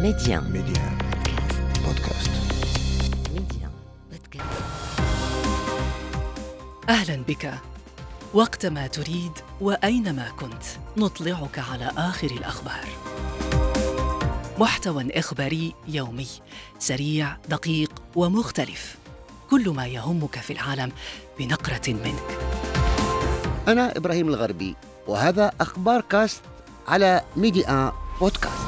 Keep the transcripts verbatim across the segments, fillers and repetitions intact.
ميديان ميديان بودكاست. ميديان بودكاست. أهلا بك. وقتما تريد وأينما كنت نطلعك على آخر الأخبار. محتوى إخباري يومي سريع دقيق ومختلف، كل ما يهمك في العالم بنقرة منك. أنا إبراهيم الغربي، وهذا أخبار كاست على ميديان بودكاست.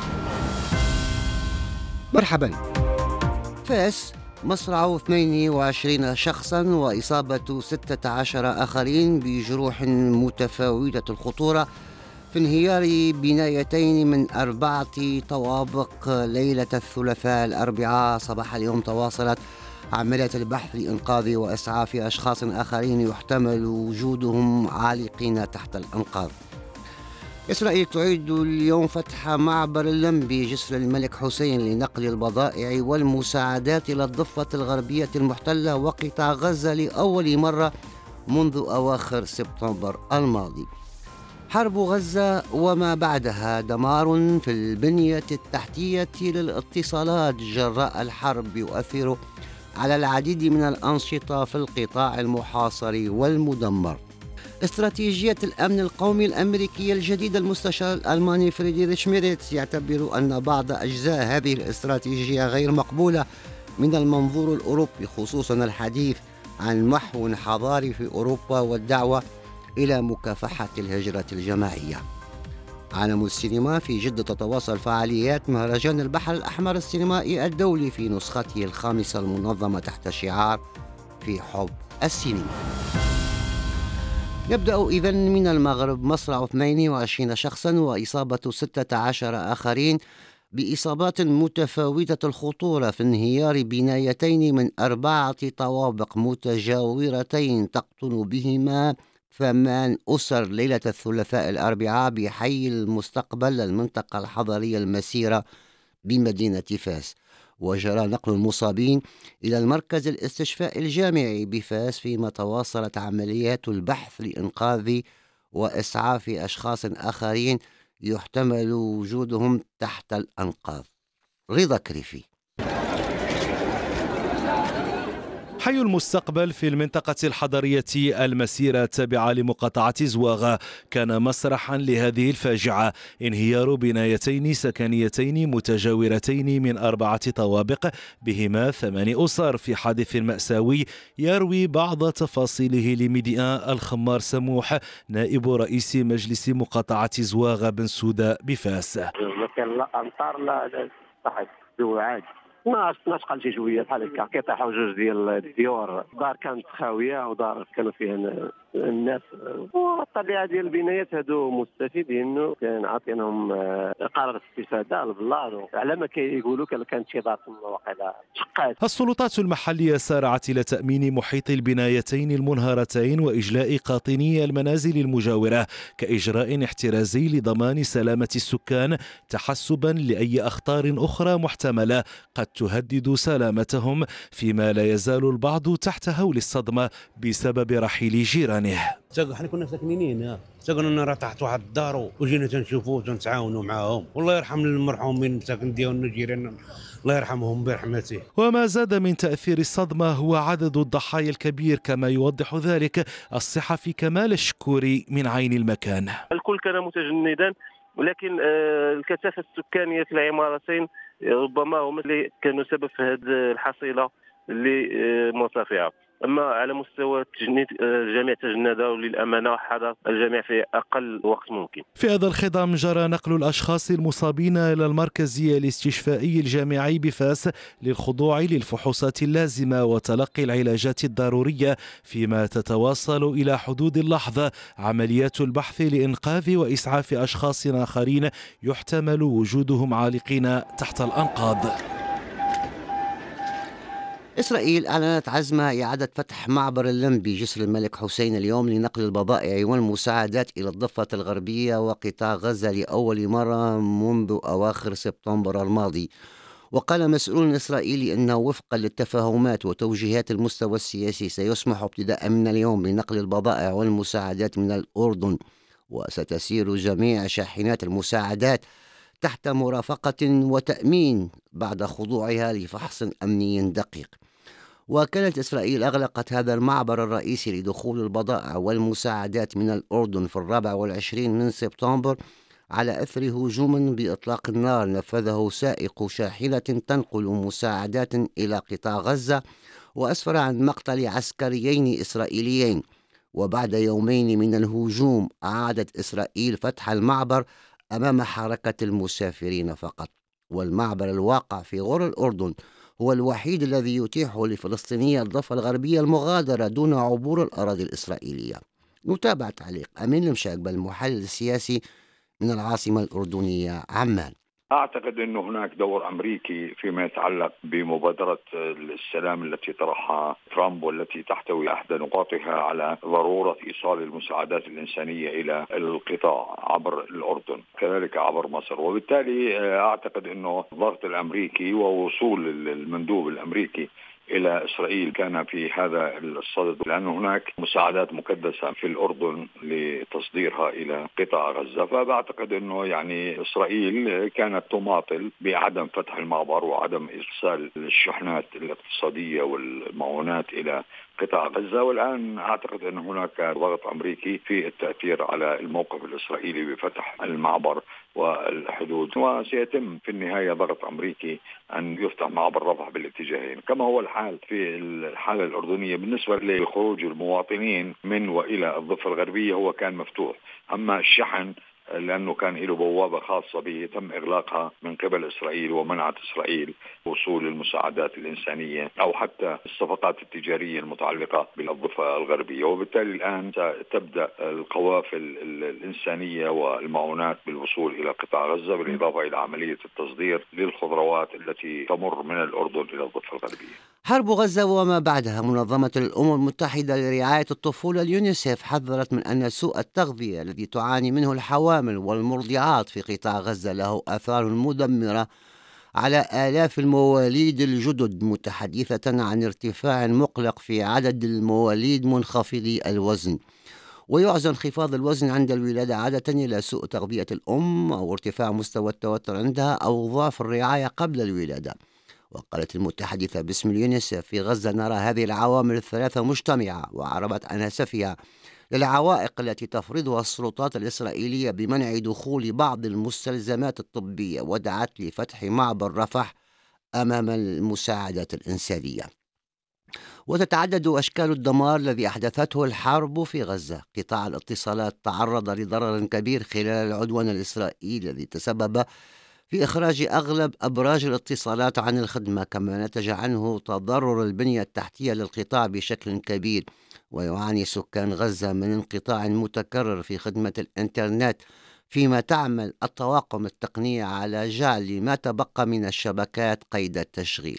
مرحبا. فاس مصرع اثنين وعشرين شخصا وإصابة ستة عشر آخرين بجروح متفاوتة الخطورة في انهيار بنايتين من أربعة طوابق ليلة الثلاثاء الأربعاء. صباح اليوم تواصلت عمليات البحث لإنقاذ وإسعاف أشخاص آخرين يحتمل وجودهم عالقين تحت الأنقاض. إسرائيل تعيد اليوم فتح معبر اللمبي جسر الملك حسين لنقل البضائع والمساعدات إلى الضفة الغربية المحتلة وقطاع غزة لأول مرة منذ أواخر سبتمبر الماضي. حرب غزة وما بعدها، دمار في البنية التحتية للاتصالات جراء الحرب يؤثر على العديد من الأنشطة في القطاع المحاصر والمدمر. استراتيجية الأمن القومي الأمريكية الجديدة، المستشار الألماني فريدريش ميرتس يعتبر أن بعض أجزاء هذه الاستراتيجية غير مقبولة من المنظور الأوروبي، خصوصا الحديث عن محو حضاري في أوروبا والدعوة إلى مكافحة الهجرة الجماعية. عالم السينما في جدة تتواصل فعاليات مهرجان البحر الأحمر السينمائي الدولي في نسخته الخامسة المنظمة تحت شعار في حب السينما. يبدأ إذن من المغرب. مصرع اثنين وعشرين شخصا وإصابة ستة عشر آخرين بإصابات متفاوتة الخطورة في انهيار بنايتين من أربعة طوابق متجاورتين تقطن بهما ثمان أسر ليلة الثلاثاء الأربعاء بحي المستقبل المنطقة الحضرية المسيرة بمدينة فاس. وجرى نقل المصابين إلى المركز الاستشفاء الجامعي بفاس، فيما تواصلت عمليات البحث لإنقاذ وإسعاف أشخاص آخرين يحتمل وجودهم تحت الأنقاض. رضا كريفي. حي المستقبل في المنطقة الحضرية المسيرة التابعة لمقاطعة زواغ كان مسرحا لهذه الفاجعة، انهيار بنايتين سكنيتين متجاورتين من أربعة طوابق بهما ثمان أسر في حادث مأساوي يروي بعض تفاصيله لميديان الخمار سموح، نائب رئيس مجلس مقاطعة زواغ بن سودة بفاس. ما كان لا أمطار لا صحيح جو عادي، ما ناس قال شي شويه بحال هكا كيطيحوا جوج ديال الديور. دار كانت خاويه ودار كانوا فيها الناس، والطبيعه ديال البنايات هادو مستفيدين انه كان عاطينهم قرار استفاده البلاد على ما كيقولوا كانت شي دار تما واقيلا شقات. السلطات المحليه سارعت الى تامين محيط البنايتين المنهارتين واجلاء قاطني المنازل المجاوره كاجراء احترازي لضمان سلامه السكان، تحسبا لاي اخطار اخرى محتمله قد تهدد سلامتهم، فيما لا يزال البعض تحت هول الصدمة بسبب رحيل جيرانه. احنا كنا ساكنين هنا، ساكنين راه تحت واحد الدار وجينا تنشوفوا وتنتعاونوا معاهم، والله يرحم المرحومين ساكن ديالنا جيراننا، الله يرحمهم برحمته. وما زاد من تأثير الصدمة هو عدد الضحايا الكبير، كما يوضح ذلك الصحفي كمال الشكوري من عين المكان. الكل كان متجندا، ولكن الكثافة السكانية في العمارتين ربما هم اللي كانوا سبب في هذه الحصيلة اللي مرتفعة. أما على مستوى التجنيد الجميع تجند، وللأمانة حدث الجميع في أقل وقت ممكن. في هذا الخضم جرى نقل الأشخاص المصابين إلى المركز الاستشفائي الجامعي بفاس للخضوع للفحوصات اللازمة وتلقي العلاجات الضرورية، فيما تتواصل إلى حدود اللحظة عمليات البحث لإنقاذ وإسعاف أشخاص آخرين يحتمل وجودهم عالقين تحت الأنقاض. إسرائيل أعلنت عزمها إعادة فتح معبر اللمبي جسر الملك حسين اليوم لنقل البضائع والمساعدات إلى الضفة الغربية وقطاع غزة لأول مرة منذ أواخر سبتمبر الماضي. وقال مسؤول إسرائيلي أنه وفقا للتفاهمات وتوجيهات المستوى السياسي سيسمح ابتداء من اليوم بنقل البضائع والمساعدات من الأردن، وستسير جميع شاحنات المساعدات تحت مرافقة وتأمين بعد خضوعها لفحص أمني دقيق. وكانت إسرائيل أغلقت هذا المعبر الرئيسي لدخول البضائع والمساعدات من الأردن في الرابع والعشرين من سبتمبر على أثر هجوم بإطلاق النار نفذه سائق شاحنة تنقل مساعدات إلى قطاع غزة، وأسفر عن مقتل عسكريين إسرائيليين. وبعد يومين من الهجوم أعادت إسرائيل فتح المعبر أمام حركة المسافرين فقط. والمعبر الواقع في غور الأردن هو الوحيد الذي يتيح لفلسطيني الضفة الغربية المغادرة دون عبور الأراضي الإسرائيلية. نتابع تعليق أمين المشاقبة المحلل السياسي من العاصمة الأردنية عمان. أعتقد أنه هناك دور أمريكي فيما يتعلق بمبادرة السلام التي طرحها ترامب، والتي تحتوي أحد نقاطها على ضرورة إيصال المساعدات الإنسانية إلى القطاع عبر الأردن كذلك عبر مصر. وبالتالي أعتقد أنه الضغط الأمريكي ووصول المندوب الأمريكي إلى إسرائيل كان في هذا الصدد، لأن هناك مساعدات مكدسة في الأردن لتصديرها إلى قطاع غزة. فبعتقد أنه يعني إسرائيل كانت تماطل بعدم فتح المعبر وعدم إرسال الشحنات الاقتصادية والمعونات إلى قطاع غزة. والآن أعتقد أن هناك ضغط أمريكي في التأثير على الموقف الإسرائيلي بفتح المعبر والحدود، وسيتم في النهاية ضغط أمريكي أن يفتح معبر رفح بالاتجاهين، كما هو الحال في الحالة الأردنية. بالنسبة لخروج المواطنين من وإلى الضفة الغربية هو كان مفتوح، أما الشحن لأنه كان له بوابة خاصة به تم إغلاقها من قبل إسرائيل، ومنعت إسرائيل وصول المساعدات الإنسانية أو حتى الصفقات التجارية المتعلقة بالضفة الغربية. وبالتالي الآن تبدأ القوافل الإنسانية والمعونات بالوصول إلى قطاع غزة، بالإضافة إلى عملية التصدير للخضروات التي تمر من الأردن إلى الضفة الغربية. حرب غزة وما بعدها. منظمة الأمم المتحدة لرعاية الطفولة اليونيسيف حذرت من أن سوء التغذية الذي تعاني منه الحوامل والمرضعات في قطاع غزة له آثار مدمرة على آلاف المواليد الجدد، متحدثة عن ارتفاع مقلق في عدد المواليد منخفضي الوزن. ويعزى انخفاض الوزن عند الولادة عادة إلى سوء تغذية الأم أو ارتفاع مستوى التوتر عندها أو ضعف الرعاية قبل الولادة. وقالت المتحدثة باسم اليونيسيف: في غزة نرى هذه العوامل الثلاثة مجتمعة، وعربت أناسفها للعوائق التي تفرضها السلطات الإسرائيلية بمنع دخول بعض المستلزمات الطبية، ودعت لفتح معبر رفح أمام المساعدات الإنسانية. وتتعدد أشكال الدمار الذي أحدثته الحرب في غزة. قطاع الاتصالات تعرض لضرر كبير خلال العدوان الإسرائيلي الذي تسبب في إخراج أغلب أبراج الاتصالات عن الخدمة، كما نتج عنه تضرر البنية التحتية للقطاع بشكل كبير. ويعاني سكان غزة من انقطاع متكرر في خدمة الإنترنت، فيما تعمل الطواقم التقنية على جعل ما تبقى من الشبكات قيد التشغيل.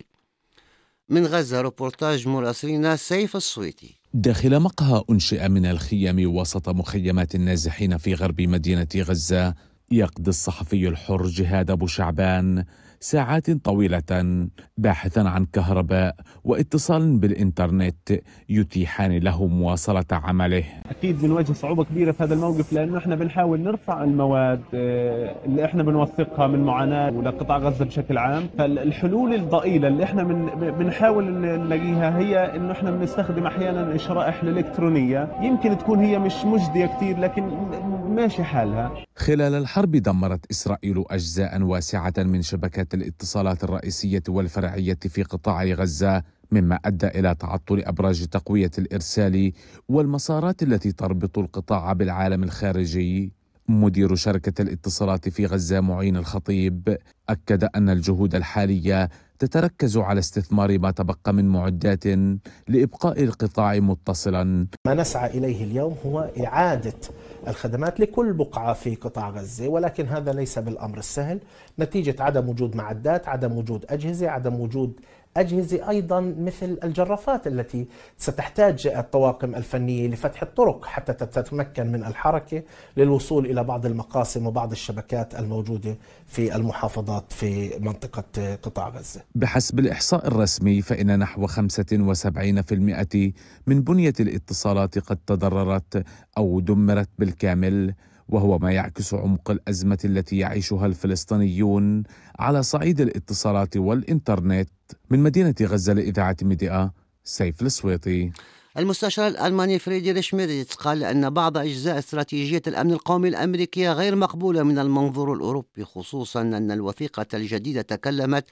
من غزة روبورتاج مراسلنا سيف الصويتي. داخل مقهى أنشئ من الخيام وسط مخيمات النازحين في غرب مدينة غزة، يقضي الصحفي الحر جهاد أبو شعبان ساعات طويلة باحثا عن كهرباء واتصال بالإنترنت يتيحان له مواصلة عمله. أكيد بنواجه صعوبة كبيرة في هذا الموقف، لأنه احنا بنحاول نرفع المواد اللي احنا بنوثقها من معاناة ولقطاع غزة بشكل عام. فالحلول الضئيلة اللي احنا بنحاول نلاقيها هي إنه احنا بنستخدم أحيانا الشرائح الإلكترونية، يمكن تكون هي مش مجدية كتير لكن ماشي حالها. خلال الحرب دمرت إسرائيل أجزاء واسعة من شبكات الاتصالات الرئيسية والفرعية في قطاع غزة، مما أدى إلى تعطل أبراج تقوية الإرسال والمسارات التي تربط القطاع بالعالم الخارجي. مدير شركة الاتصالات في غزة معين الخطيب أكد أن الجهود الحالية تتركز على استثمار ما تبقى من معدات لإبقاء القطاع متصلا. ما نسعى إليه اليوم هو إعادة الخدمات لكل بقعة في قطاع غزة، ولكن هذا ليس بالأمر السهل نتيجة عدم وجود معدات، عدم وجود أجهزة، عدم وجود أجهزة أيضا مثل الجرافات التي ستحتاج الطواقم الفنية لفتح الطرق حتى تتمكن من الحركة للوصول إلى بعض المقاسم وبعض الشبكات الموجودة في المحافظات في منطقة قطاع غزة. بحسب الإحصاء الرسمي فإن نحو خمسة وسبعين بالمئة من بنية الاتصالات قد تضررت أو دمرت بالكامل، وهو ما يعكس عمق الأزمة التي يعيشها الفلسطينيون على صعيد الاتصالات والإنترنت. من مدينة غزة لإذاعة ميديا، سيف السويطي. المستشار الألماني فريدريش ميريتس قال أن بعض أجزاء استراتيجية الأمن القومي الأمريكية غير مقبولة من المنظور الأوروبي، خصوصا أن الوثيقة الجديدة تكلمت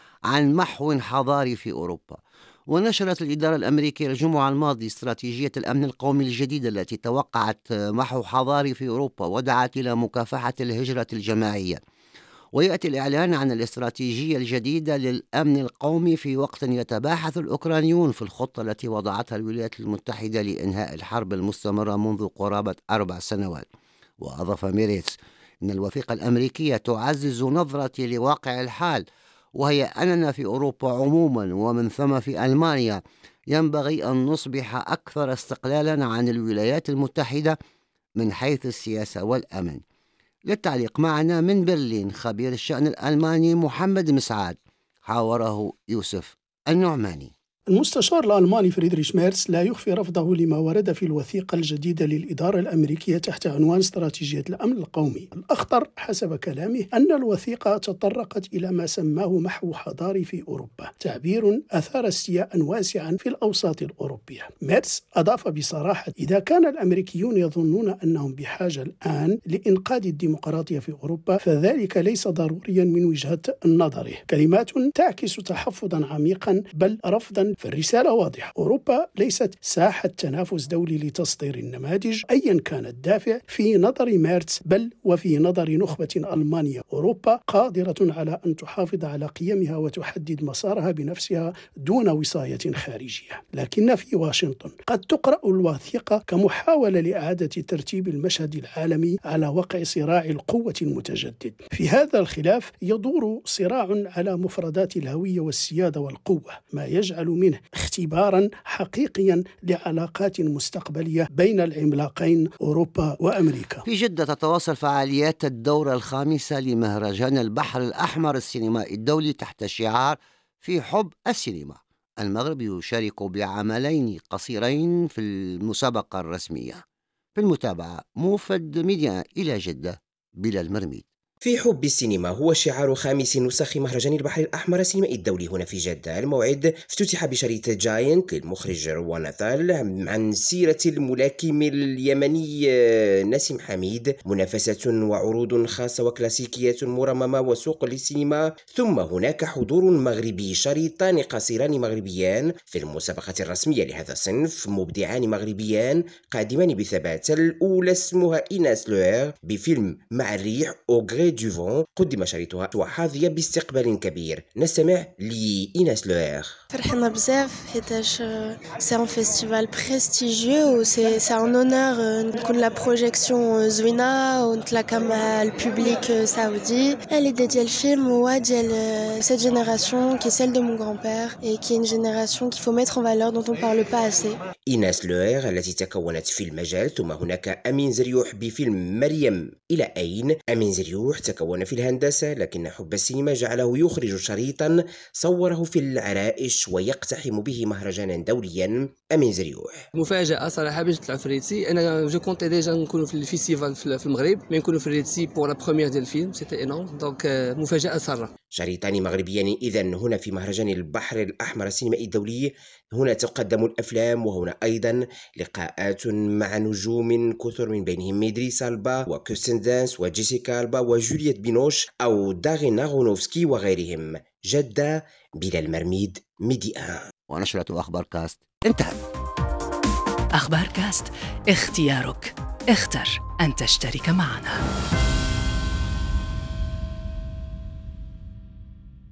عن محو حضاري في أوروبا. ونشرت الإدارة الأمريكية الجمعة الماضية استراتيجية الأمن القومي الجديدة التي توقعت محو حضاري في أوروبا ودعت إلى مكافحة الهجرة الجماعية. ويأتي الإعلان عن الاستراتيجية الجديدة للأمن القومي في وقت يتباحث الأوكرانيون في الخطة التي وضعتها الولايات المتحدة لإنهاء الحرب المستمرة منذ قرابة أربع سنوات. وأضاف ميريتس أن الوثيقة الأمريكية تعزز نظرتي لواقع الحال، وهي أننا في أوروبا عموما ومن ثم في ألمانيا ينبغي أن نصبح أكثر استقلالا عن الولايات المتحدة من حيث السياسة والأمن. للتعليق معنا من برلين خبير الشأن الألماني محمد مسعاد، حاوره يوسف النعماني. المستشار الألماني فريدريش ميرتس لا يخفي رفضه لما ورد في الوثيقة الجديدة للإدارة الأمريكية تحت عنوان استراتيجية الأمن القومي. الأخطر حسب كلامه أن الوثيقة تطرقت إلى ما سماه محو حضاري في أوروبا، تعبير أثار استياء واسعا في الأوساط الأوروبية. ميرتس أضاف بصراحة: إذا كان الأمريكيون يظنون أنهم بحاجة الآن لإنقاذ الديمقراطية في أوروبا فذلك ليس ضروريا من وجهة نظره. كلمات تعكس تحفظا عميقا بل رفضا، فالرسالة واضحة: أوروبا ليست ساحة تنافس دولي لتصدير النماذج أيا كان الدافع في نظر ميرتس بل وفي نظر نخبة ألمانية. أوروبا قادرة على أن تحافظ على قيمها وتحدد مسارها بنفسها دون وصاية خارجية، لكن في واشنطن قد تقرأ الوثيقة كمحاولة لإعادة ترتيب المشهد العالمي على وقع صراع القوة المتجدد. في هذا الخلاف يدور صراع على مفردات الهوية والسيادة والقوة، ما يجعل منه اختبارا حقيقيا لعلاقات مستقبلية بين العملاقين أوروبا وأمريكا. في جدة تتواصل فعاليات الدورة الخامسة لمهرجان البحر الأحمر السينمائي الدولي تحت شعار في حب السينما. المغرب يشارك بعملين قصيرين في المسابقة الرسمية. في المتابعة موفد ميديا إلى جدة بلا المرميد. في حب السينما هو شعار خامس نسخ مهرجان البحر الأحمر السينمائي الدولي هنا في جدة. الموعد افتتح بشريط جاينت للمخرج روان ناثال عن سيرة الملاكم اليمني نسيم حميد، منافسة وعروض خاصة وكلاسيكيات مرممة وسوق للسينما، ثم هناك حضور مغربي، شريطان قصيران مغربيان في المسابقة الرسمية لهذا الصنف، مبدعان مغربيان قادمان بثبات. الأولى اسمها إيناس لوير بفيلم مع الريح أوغري ديفون، قدم شريطها وحاظية باستقبال كبير. نستمع لإيناس لوير. فرحنا بزاف حيتاش سي ان فيستيفال بريستيجيو و سي سي ان اونور نكون لا بروجيكسيون زوينه ونتلاقى مع البوبليك سعودي. ليدي ديال الفيلم هو ديال سيت جينيراسيون كي سيل دو مون غران بير اي كي ان جينيراسيون كي فو ميتر ان فالور دونت اون بارل با اسي. إيناس لوير التي تكونت في المجال، ثم هناك أمين زريوح بفيلم مريم إلى أين. أمين زريوح تكون في الهندسة لكن حب السينما جعله يخرج شريطا صوره في العرائش ويقتحم به مهرجانا دوليا. أمين زريوح: مفاجأة صراحة باش نطلع في الريتسي. أنا جو كونتي ديجا نكونوا في الفيستيفال في المغرب، مي نكونوا في الريتسي بور لا بروميير ديال الفيلم، سيتي انورم، دونك مفاجأة سارة. شريطان مغربيان إذن هنا في مهرجان البحر الأحمر السينمائي الدولي. هنا تقدم الأفلام وهنا أيضا لقاءات مع نجوم كثر من بينهم إدريس ألبا وكريستين دانست وجيسيكا ألبا وجولييت بينوش أو دارين أغونوفسكي وغيرهم. جدة بلا المرميد، ميديا. ونشرة أخبار كاست انتهت. أخبار كاست، اختيارك، اختر أن تشترك معنا.